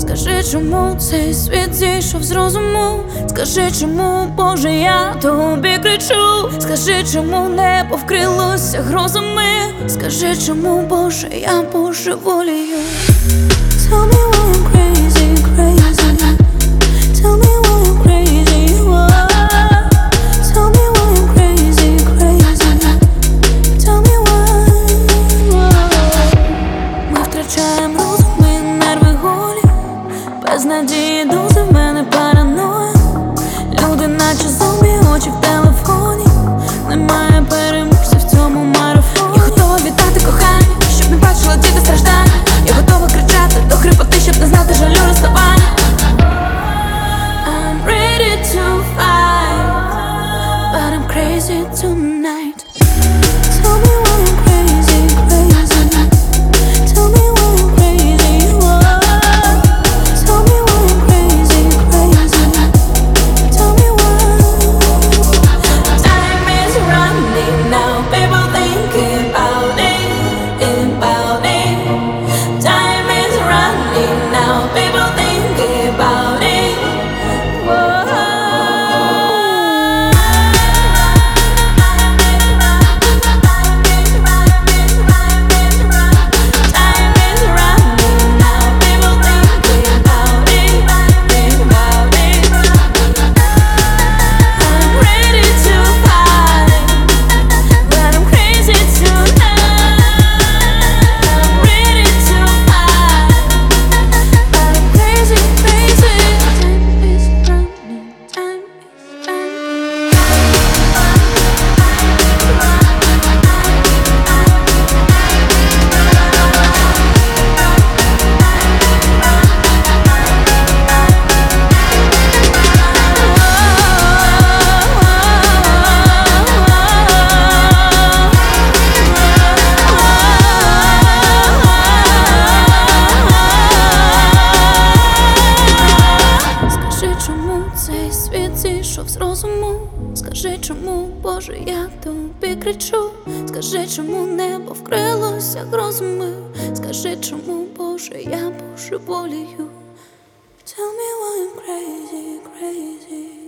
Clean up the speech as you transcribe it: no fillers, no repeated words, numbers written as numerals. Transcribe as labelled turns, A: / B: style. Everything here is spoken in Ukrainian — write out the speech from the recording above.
A: Скажи, чому цей світ зійшов з розуму? Скажи, чому, Боже, я тобі кричу? Скажи, чому небо вкрилося грозами? Скажи, чому, Боже, я божеволію? Tell me why I'm crazy, crazy. Tell me why I'm crazy, why? Tell me why I'm crazy, crazy. Tell me why. Ми втрачаємо розум, ми нерви голі. Без надії дози в мене параноя. Люди наче зомбі, очі в телефоні. Немає переможців в цьому марафоні. Я готова віддати кохання, щоб не бачила діти страждання. Я готова кричати до хрипоти, щоб не знати жалю розставання. I'm ready to fight, but I'm crazy tonight. Tell me why I'm crazy, crazy. Tell me why I'm crazy, why? Tell me why I'm crazy, crazy. Tell me why. Time is running now, people thinking about it, about it. Time is running now, people thinking about it. Whoa. Time is running now, people thinking about it, about it. I'm ready to fight, but I'm crazy tonight. I'm ready to fight, but I'm crazy, crazy. Time is running, time is running. Скажи, чому цей світ зійшов з розуму? Скажи, чому, Боже, я тобі кричу? Скажи, чому небо вкрилося грозами? Скажи, чому, Боже, я божеволію? Tell me why I'm crazy, crazy.